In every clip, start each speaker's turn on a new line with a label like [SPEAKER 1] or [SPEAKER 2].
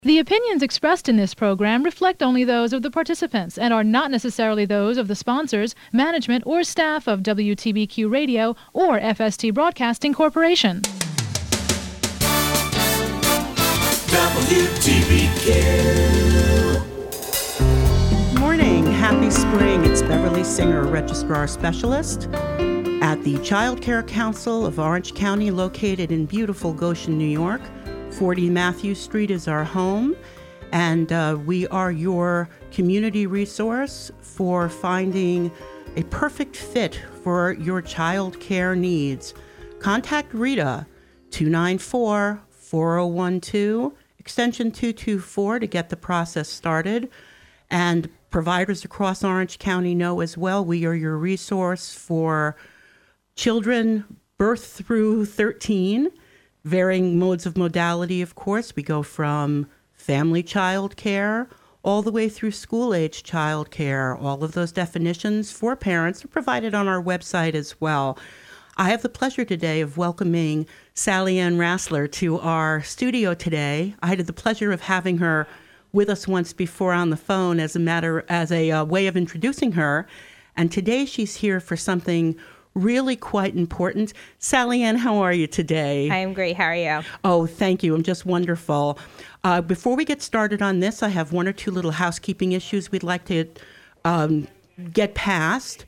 [SPEAKER 1] The opinions expressed in this program reflect only those of the participants and are not necessarily those of the sponsors, management, or staff of WTBQ Radio or FST Broadcasting Corporation.
[SPEAKER 2] WTBQ. Morning. Happy spring. It's Beverly Singer, Registrar Specialist at the Child Care Council of Orange County, located in beautiful Goshen, New York. 40 Matthews Street is our home, and we are your community resource for finding a perfect fit for your child care needs. Contact Rita, 294-4012, extension 224 to get the process started. And providers across Orange County know as well, we are your resource for children birth through 13, varying modes of modality, of course. We go from family child care all the way through school-age child care. All of those definitions for parents are provided on our website as well. I have the pleasure today of welcoming Sally Ann Rassler to our studio today. I had the pleasure of having her with us once before on the phone as a way of introducing her. And today she's here for something really quite important. Sally Ann, how are you today?
[SPEAKER 3] I am great. How are you?
[SPEAKER 2] Oh, thank you. I'm just wonderful. Before we get started on this, I have one or two little housekeeping issues we'd like to get past.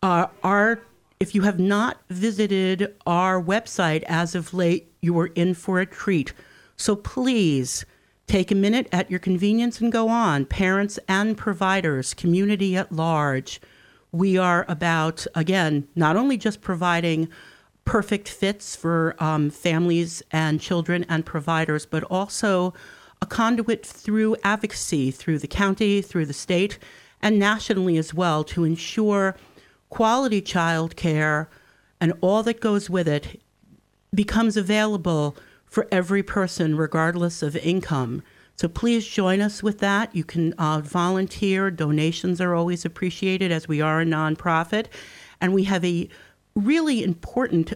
[SPEAKER 2] If you have not visited our website as of late, you are in for a treat. So please take a minute at your convenience and go on. Parents and providers, community at large. We are about, again, not only just providing perfect fits for families and children and providers, but also a conduit through advocacy, through the county, through the state, and nationally as well, to ensure quality child care and all that goes with it becomes available for every person, regardless of income. So please join us with that. You can volunteer. Donations are always appreciated, as we are a nonprofit. And we have a really important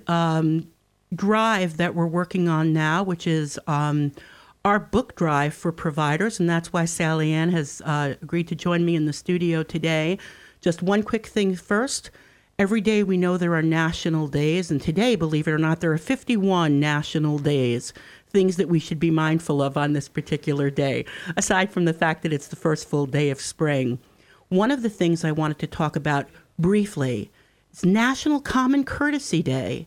[SPEAKER 2] drive that we're working on now, which is our book drive for providers. And that's why Sally Ann has agreed to join me in the studio today. Just one quick thing first. Every day we know there are national days. And today, believe it or not, there are 51 national days. Things that we should be mindful of on this particular day, aside from the fact that it's the first full day of spring. One of the things I wanted to talk about briefly is National Common Courtesy Day.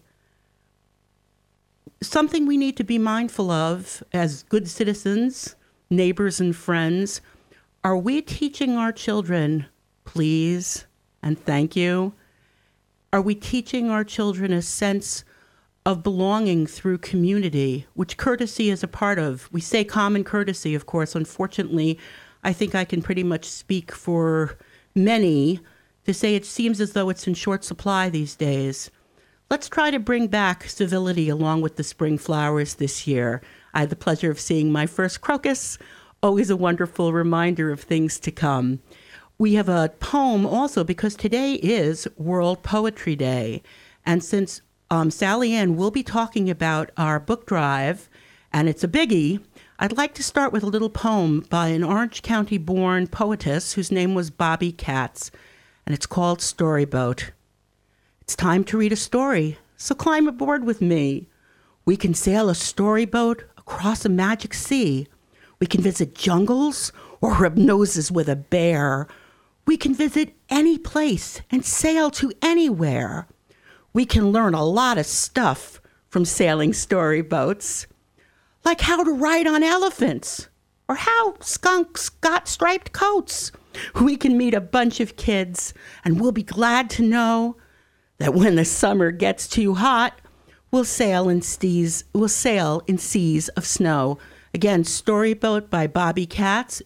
[SPEAKER 2] Something we need to be mindful of as good citizens, neighbors, and friends. Are we teaching our children, please and thank you? Are we teaching our children a sense of belonging through community, which courtesy is a part of? We say common courtesy, of course. Unfortunately, I think I can pretty much speak for many to say it seems as though it's in short supply these days. Let's try to bring back civility along with the spring flowers this year. I had the pleasure of seeing my first crocus, always a wonderful reminder of things to come. We have a poem also because today is World Poetry Day. And since Sally Ann will be talking about our book drive, and it's a biggie, I'd like to start with a little poem by an Orange County-born poetess whose name was Bobby Katz, and it's called Storyboat. It's time to read a story, so climb aboard with me. We can sail a storyboat across a magic sea. We can visit jungles or rub noses with a bear. We can visit any place and sail to anywhere. We can learn a lot of stuff from sailing storyboats, like how to ride on elephants or how skunks got striped coats. We can meet a bunch of kids, and we'll be glad to know that when the summer gets too hot, we'll sail in seas of snow. Again, Storyboat by Bobby Katz,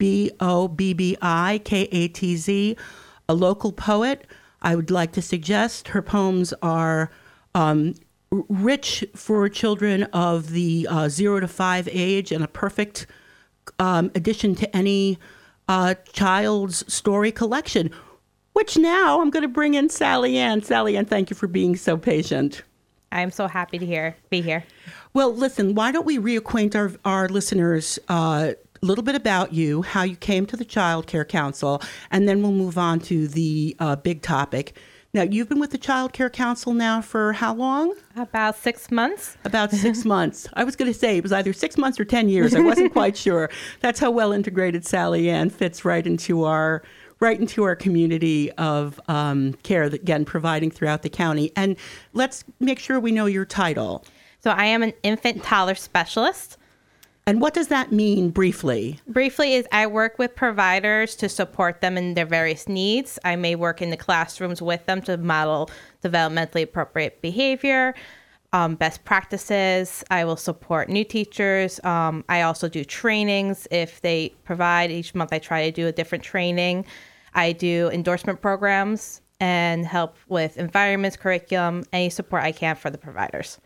[SPEAKER 2] Bobbikatz, a local poet. I would like to suggest her poems are rich for children of the 0 to 5 age and a perfect addition to any child's story collection, which now I'm going to bring in Sally Ann. Sally Ann, thank you for being so patient.
[SPEAKER 3] I'm so happy to be here.
[SPEAKER 2] Well, listen, why don't we reacquaint our listeners little bit about you, how you came to the Child Care Council, and then we'll move on to the big topic. Now, you've been with the Child Care Council now for how long?
[SPEAKER 3] About 6 months.
[SPEAKER 2] About 6 months. I was going to say it was either 6 months or 10 years. I wasn't quite sure. That's how well integrated Sally Ann fits right into our community of care that, again, providing throughout the county. And let's make sure we know your title.
[SPEAKER 3] So I am an infant toddler specialist.
[SPEAKER 2] And what does that mean briefly?
[SPEAKER 3] Briefly is I work with providers to support them in their various needs. I may work in the classrooms with them to model developmentally appropriate behavior, best practices. I will support new teachers. I also do trainings if they provide. Each month I try to do a different training. I do endorsement programs and help with environments, curriculum, any support I can for the providers.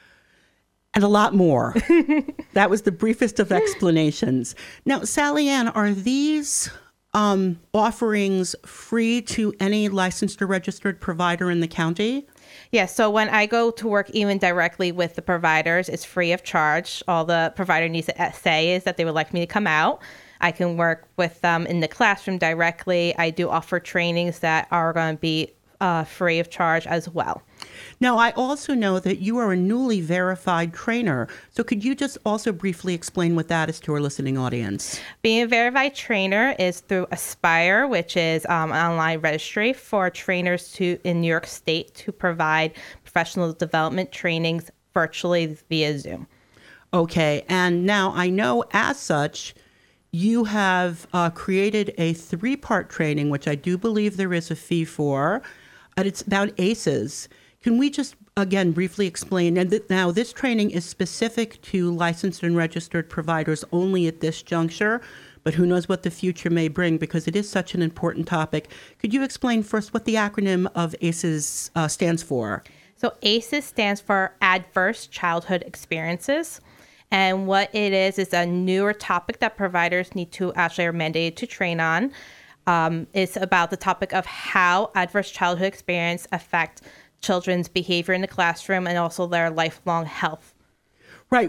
[SPEAKER 2] And a lot more. That was the briefest of explanations. Now, Sally Ann, are these offerings free to any licensed or registered provider in the county?
[SPEAKER 3] Yes. So when I go to work even directly with the providers, it's free of charge. All the provider needs to say is that they would like me to come out. I can work with them in the classroom directly. I do offer trainings that are going to be free of charge as well.
[SPEAKER 2] Now, I also know that you are a newly verified trainer. So could you just also briefly explain what that is to our listening audience?
[SPEAKER 3] Being a verified trainer is through Aspire, which is an online registry for trainers in New York State to provide professional development trainings virtually via Zoom.
[SPEAKER 2] Okay. And now I know as such, you have created a 3-part training, which I do believe there is a fee for, and it's about ACEs. Can we just, again, briefly explain? And now, this training is specific to licensed and registered providers only at this juncture, but who knows what the future may bring because it is such an important topic. Could you explain first what the acronym of ACEs stands for?
[SPEAKER 3] So ACEs stands for Adverse Childhood Experiences. And what it is a newer topic that providers need to actually are mandated to train on. It's about the topic of how adverse childhood experience affect children's behavior in the classroom and also their lifelong health.
[SPEAKER 2] Right.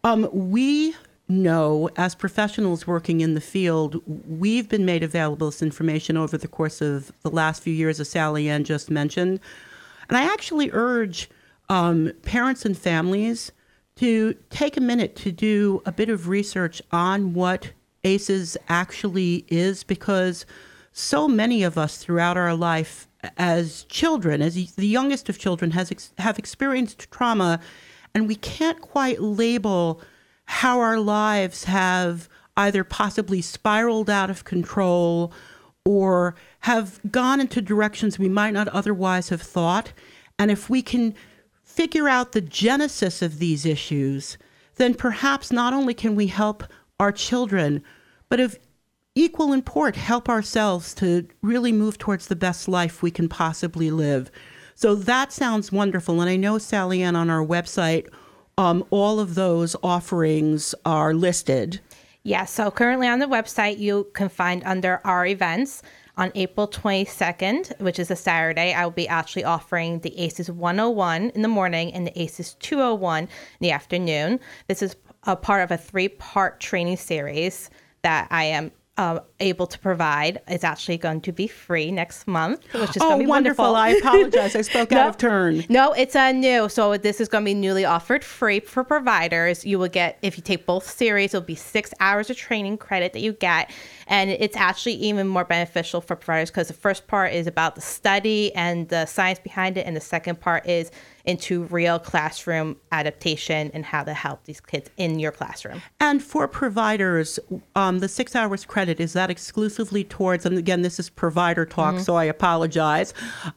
[SPEAKER 2] We know as professionals working in the field, we've been made available this information over the course of the last few years, as Sally Ann just mentioned. And I actually urge parents and families to take a minute to do a bit of research on what ACEs actually is, because so many of us throughout our life as children, as the youngest of children, have experienced trauma, and we can't quite label how our lives have either possibly spiraled out of control or have gone into directions we might not otherwise have thought. And if we can figure out the genesis of these issues, then perhaps not only can we help our children, but of equal import, help ourselves to really move towards the best life we can possibly live. So that sounds wonderful. And I know, Sally Ann, on our website, all of those offerings are listed.
[SPEAKER 3] Yeah, so currently on the website, you can find under our events on April 22nd, which is a Saturday, I will be actually offering the ACEs 101 in the morning and the ACEs 201 in the afternoon. This is a part of a 3-part training series that I am able to provide. It's actually going to be free next month, which is going to be
[SPEAKER 2] wonderful. I apologize. I spoke out of turn.
[SPEAKER 3] No, it's new. So this is going to be newly offered free for providers. You will get, if you take both series, it'll be 6 hours of training credit that you get. And it's actually even more beneficial for providers because the first part is about the study and the science behind it. And the second part is into real classroom adaptation and how to help these kids in your classroom.
[SPEAKER 2] And for providers, the 6 hours credit, is that exclusively towards, and again, this is provider talk, so I apologize,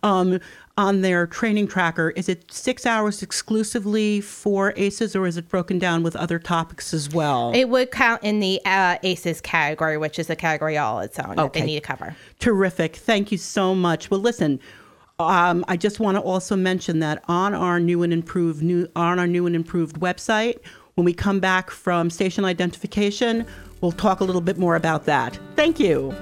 [SPEAKER 2] on their training tracker, is it 6 hours exclusively for ACEs, or is it broken down with other topics as well?
[SPEAKER 3] It would count in the ACEs category, which is a category all its own that they need to cover.
[SPEAKER 2] Terrific. Thank you so much. Well, listen, I just want to also mention that on our new and improved website, when we come back from station identification, we'll talk a little bit more about that. Thank you.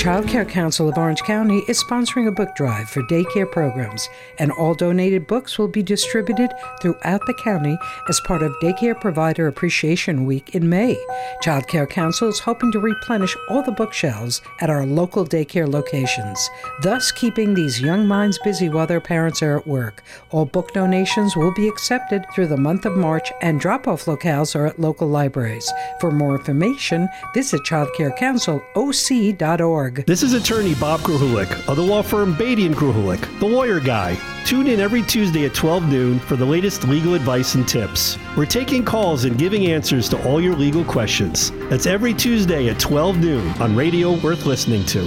[SPEAKER 4] Child Care Council of Orange County is sponsoring a book drive for daycare programs, and all donated books will be distributed throughout the county as part of Daycare Provider Appreciation Week in May. Child Care Council is hoping to replenish all the bookshelves at our local daycare locations, thus keeping these young minds busy while their parents are at work. All book donations will be accepted through the month of March, and drop-off locales are at local libraries. For more information, visit childcarecounciloc.org.
[SPEAKER 5] This is attorney Bob Gruhulik of the law firm Beatty & Gruhulik, the lawyer guy. Tune in every Tuesday at 12 noon for the latest legal advice and tips. We're taking calls and giving answers to all your legal questions. That's every Tuesday at 12 noon on radio worth listening to.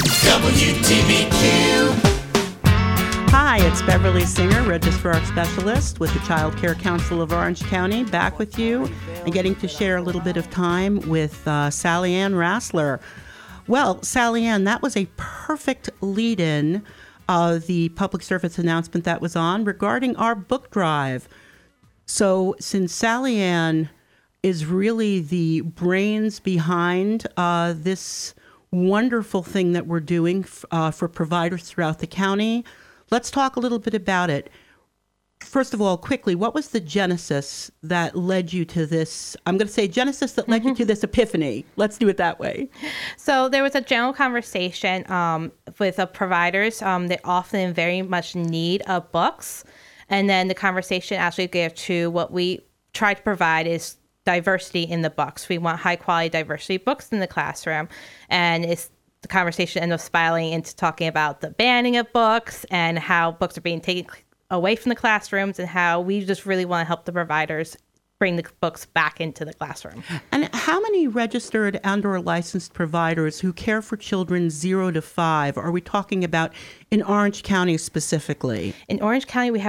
[SPEAKER 6] WTBQ.
[SPEAKER 2] Hi, it's Beverly Singer, Registrar Specialist with the Child Care Council of Orange County, back with you and getting to share a little bit of time with Sally Ann Rassler. Well, Sally Ann, that was a perfect lead-in of the public service announcement that was on regarding our book drive. So since Sally Ann is really the brains behind this wonderful thing that we're doing for providers throughout the county, let's talk a little bit about it. First of all, quickly, what was the genesis that led you to this? I'm going to say genesis that led you to this epiphany. Let's do it that way.
[SPEAKER 3] So there was a general conversation with providers. They're often very much in need of books. And then the conversation actually gave to what we try to provide is diversity in the books. We want high quality diversity books in the classroom. And the conversation ended up spiraling into talking about the banning of books and how books are being taken away from the classrooms, and how we just really want to help the providers bring the books back into the classroom.
[SPEAKER 2] And how many registered and or licensed providers who care for children 0 to 5 are we talking about in Orange County specifically?
[SPEAKER 3] In Orange County, we have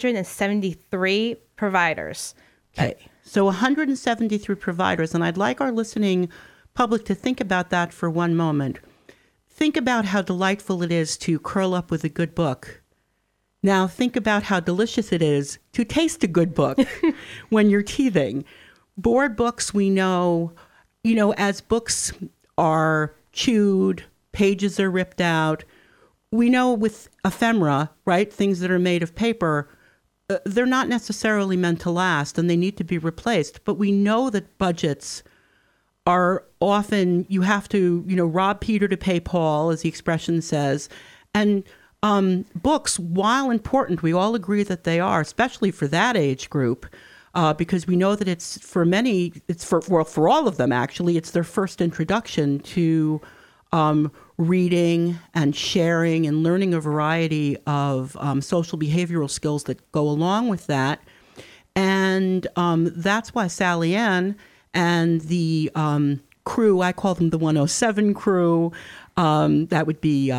[SPEAKER 3] 173 providers.
[SPEAKER 2] Okay, so 173 providers, and I'd like our listening public to think about that for one moment. Think about how delightful it is to curl up with a good book. Now think about how delicious it is to taste a good book when you're teething. Board books, we know, as books are chewed, pages are ripped out. We know with ephemera, right, things that are made of paper, they're not necessarily meant to last and they need to be replaced. But we know that budgets are often, you have to, rob Peter to pay Paul, as the expression says. And books, while important, we all agree that they are, especially for that age group, because we know that it's for many, it's for all of them, actually, it's their first introduction to reading and sharing and learning a variety of social behavioral skills that go along with that. And that's why Sally Ann and the crew, I call them the 107 crew, that would be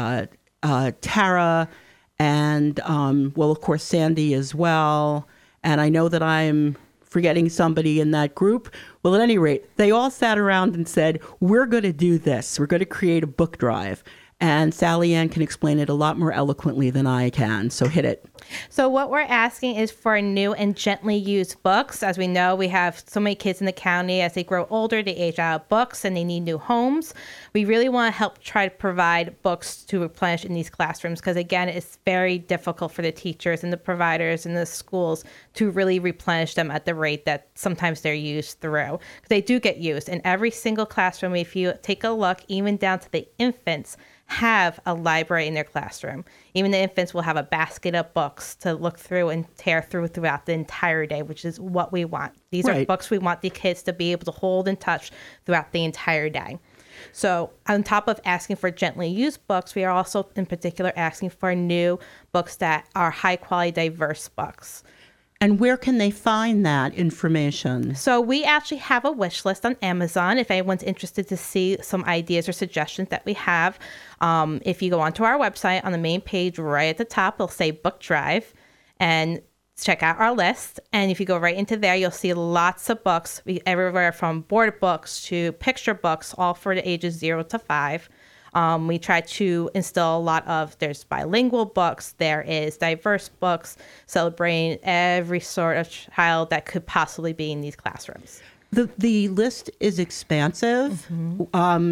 [SPEAKER 2] Tara and, of course, Sandy as well. And I know that I'm forgetting somebody in that group. Well, at any rate, they all sat around and said, we're going to do this. We're going to create a book drive. And Sally Ann can explain it a lot more eloquently than I can. So hit it.
[SPEAKER 3] So what we're asking is for new and gently used books. As we know, we have so many kids in the county. As they grow older, they age out of books and they need new homes. We really want to help try to provide books to replenish in these classrooms because, again, it's very difficult for the teachers and the providers and the schools to really replenish them at the rate that sometimes they're used through. They do get used. In every single classroom, if you take a look, even down to the infants, have a library in their classroom. Even the infants will have a basket of books to look through and tear through throughout the entire day, which is what we want. These are books we want the kids to be able to hold and touch throughout the entire day. So on top of asking for gently used books, we are also in particular asking for new books that are high quality, diverse books.
[SPEAKER 2] And where can they find that information?
[SPEAKER 3] So we actually have a wish list on Amazon if anyone's interested to see some ideas or suggestions that we have. If you go onto our website, on the main page right at the top, it'll say Book Drive, and check out our list. And if you go right into there, you'll see lots of books, everywhere from board books to picture books, all for the ages 0 to 5. We try to instill a lot of, there's bilingual books, there is diverse books, celebrating every sort of child that could possibly be in these classrooms.
[SPEAKER 2] The list is expansive.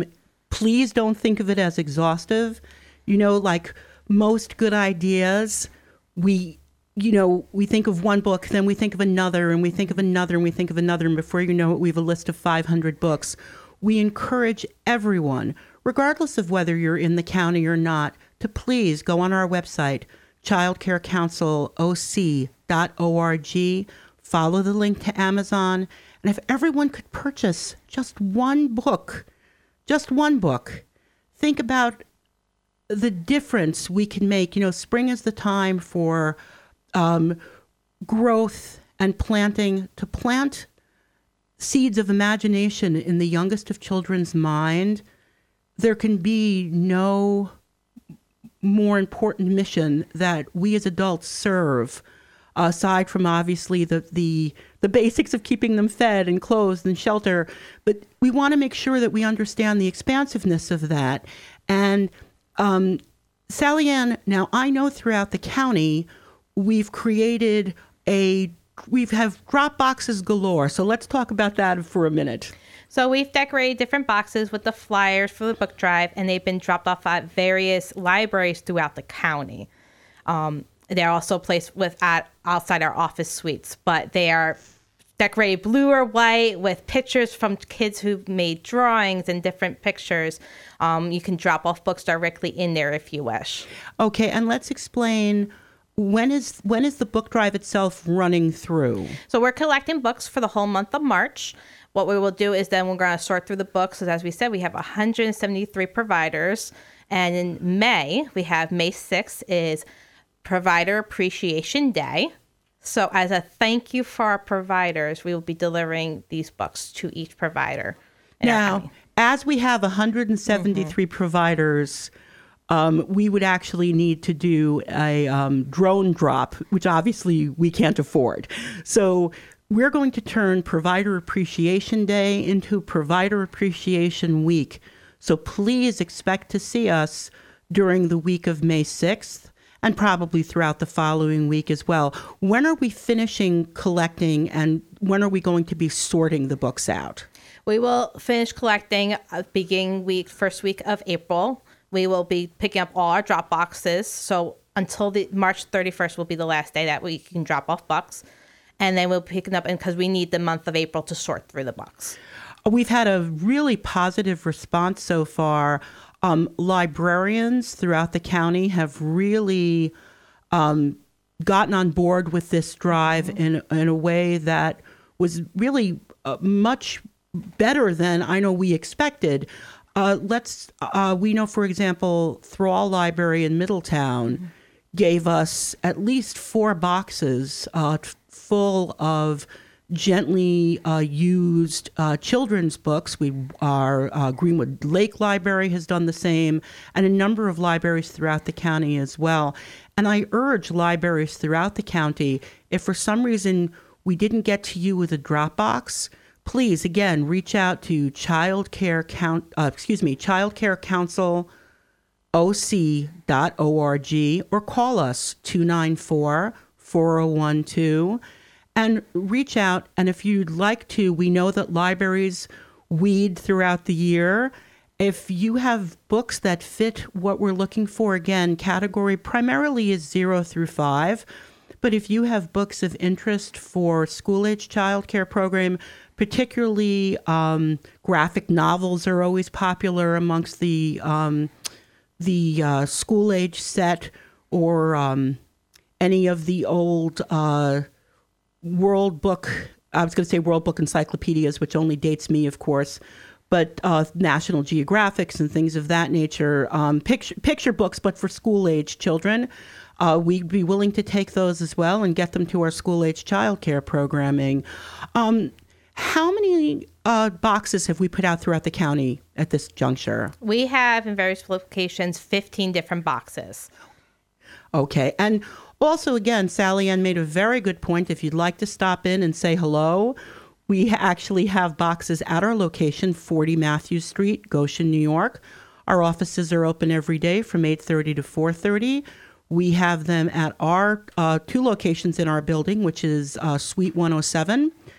[SPEAKER 2] Please don't think of it as exhaustive. Like most good ideas, we think of one book, then we think of another, and we think of another, and we think of another, and before you know it, we have a list of 500 books. We encourage everyone, regardless of whether you're in the county or not, to please go on our website, childcarecounciloc.org, follow the link to Amazon, and if everyone could purchase just one book, think about the difference we can make. Spring is the time for growth and planting, to plant seeds of imagination in the youngest of children's mind. There can be no more important mission that we as adults serve, aside from obviously the basics of keeping them fed and clothed and shelter. But we want to make sure that we understand the expansiveness of that. And Sally Ann, now I know throughout the county, we have drop boxes galore. So let's talk about that for a minute.
[SPEAKER 3] So we've decorated different boxes with the flyers for the book drive, and they've been dropped off at various libraries throughout the county. They're also placed outside our office suites, but they are decorated blue or white with pictures from kids who've made drawings and different pictures. You can drop off books directly in there if you wish. Okay, and let's explain, when is the book drive itself running through? So we're collecting books for the whole month of March. What we will do is then we're going to sort through the books. As we said, we have 173 providers. And in May, we have May 6th is Provider Appreciation Day. So as a thank you for our providers, we will be delivering these books to each provider. Now, as we have 173 providers, we would actually need to do a drone drop, which obviously we can't afford. So we're going to turn Provider Appreciation Day into Provider Appreciation Week. So please expect to see us during the week of May 6th and probably throughout the following week as well. When are we finishing collecting, and when are we going to be sorting the books out? We will finish collecting first week of April. We will be picking up all our drop boxes. So until March 31st will be the last day that we can drop off books. And then we'll pick it up, because we need the month of April to sort through the books. We've had a really positive response so far. Librarians throughout the county have really gotten on board with this drive in a way that was really much better than I know we expected. We know, for example, Thrall Library in Middletown gave us at least 4 boxes full of gently used children's books. Our Greenwood Lake Library has done the same, and a number of libraries throughout the county as well. And I urge libraries throughout the county, if for some reason we didn't get to you with a Dropbox, please, again, reach out to childcarecounciloc.org or call us 294-4012 and reach out. And if you'd like to, we know that libraries weed throughout the year. If you have books that fit what we're looking for, again, category primarily is 0 through 5. But if you have books of interest for school-age child care program, particularly graphic novels are always popular amongst the school-age set, or any of the old World Book encyclopedias, which only dates me, of course, but National Geographics and things of that nature, picture books, but for school-age children. We'd be willing to take those as well and get them to our school-age childcare programming. How many boxes have we put out throughout the county at this juncture? We have, in various locations, 15 different boxes. Okay. And also, again, Sally Ann made a very good point. If you'd like to stop in and say hello, we actually have boxes at our location, 40 Matthews Street, Goshen, New York. Our offices are open every day from 8:30 to 4:30. We have them at our 2 locations in our building, which is Suite 107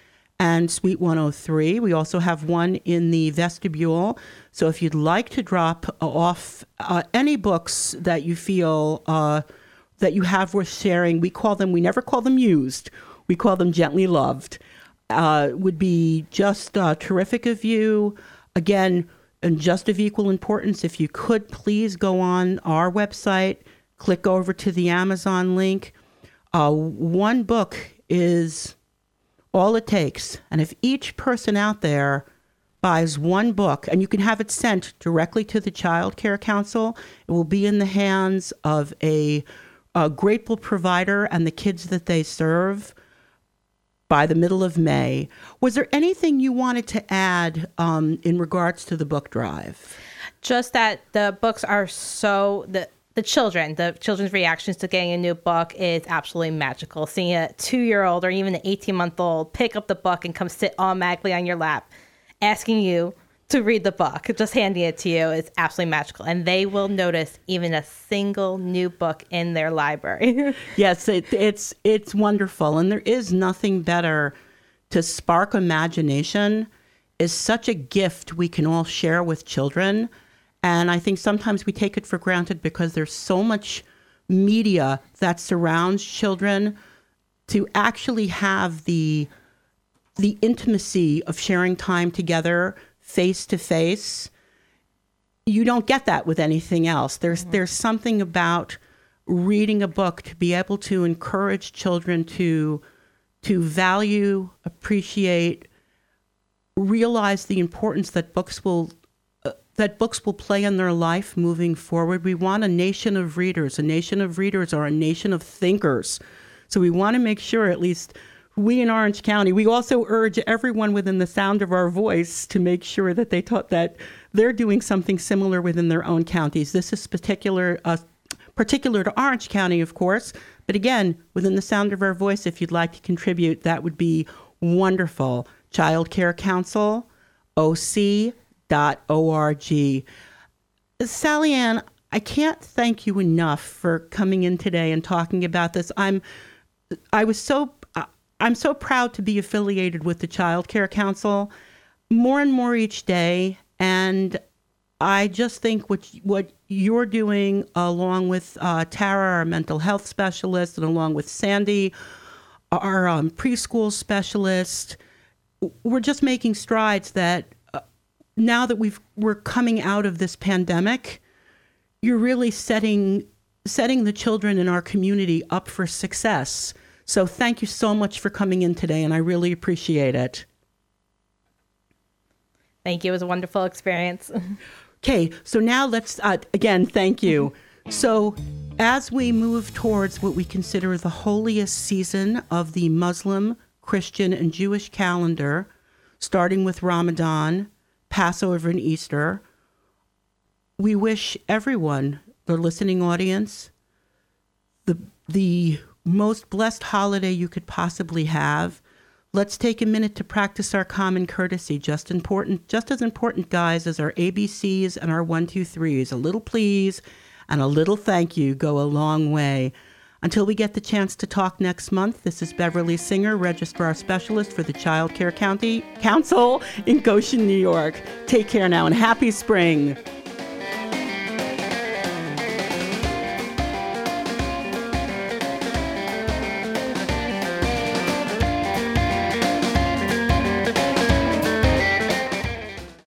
[SPEAKER 2] and Suite 103. We also have one in the vestibule. So if you'd like to drop off any books that you feel that you have worth sharing, we never call them used. We call them gently loved. Would be just terrific of you. Again, and just of equal importance, if you could please go on our website, click over to the Amazon link. One book is all it takes. And if each person out there buys one book, and you can have it sent directly to the Child Care Council, it will be in the hands of a grateful provider and the kids that they serve by the middle of May. Was there anything you wanted to add in regards to the book drive?
[SPEAKER 3] Just that the books are the children's reactions to getting a new book is absolutely magical. Seeing a 2-year-old or even an 18-month-old pick up the book and come sit automatically on your lap, asking you to read the book, just handing it to you, is absolutely magical. And they will notice even a single new book in their library.
[SPEAKER 2] Yes, it's wonderful. And there is nothing better to spark imagination. Is such a gift we can all share with children. And I think sometimes we take it for granted because there's so much media that surrounds children. To actually have the intimacy of sharing time together face to face, you don't get that with anything else. There's something about reading a book to be able to encourage children to value, appreciate, realize the importance that books will play in their life moving forward. We want a nation of readers. A nation of readers are a nation of thinkers. So we want to make sure, at least we in Orange County, we also urge everyone within the sound of our voice to make sure that that they're doing something similar within their own counties. This is particular to Orange County, of course. But again, within the sound of our voice, if you'd like to contribute, that would be wonderful. Child Care Council, OC.org. Sally Ann, I can't thank you enough for coming in today and talking about this. I'm so proud to be affiliated with the Child Care Council more and more each day. And I just think what you're doing, along with Tara, our mental health specialist, and along with Sandy, our preschool specialist, we're just making strides that now that we're coming out of this pandemic, you're really setting the children in our community up for success. So thank you so much for coming in today, and I really appreciate it.
[SPEAKER 3] Thank you. It was a wonderful experience.
[SPEAKER 2] Okay, so now let's, again, thank you. So as we move towards what we consider the holiest season of the Muslim, Christian, and Jewish calendar, starting with Ramadan, Passover, and Easter, we wish everyone, the listening audience, the most blessed holiday you could possibly have. Let's take a minute to practice our common courtesy. Just as important, guys, as our ABCs and our 1, 2, 3s. A little please and a little thank you go a long way. Until we get the chance to talk next month, this is Beverly Singer, Registrar Specialist for the Child Care Council in Goshen, New York. Take care now and happy spring.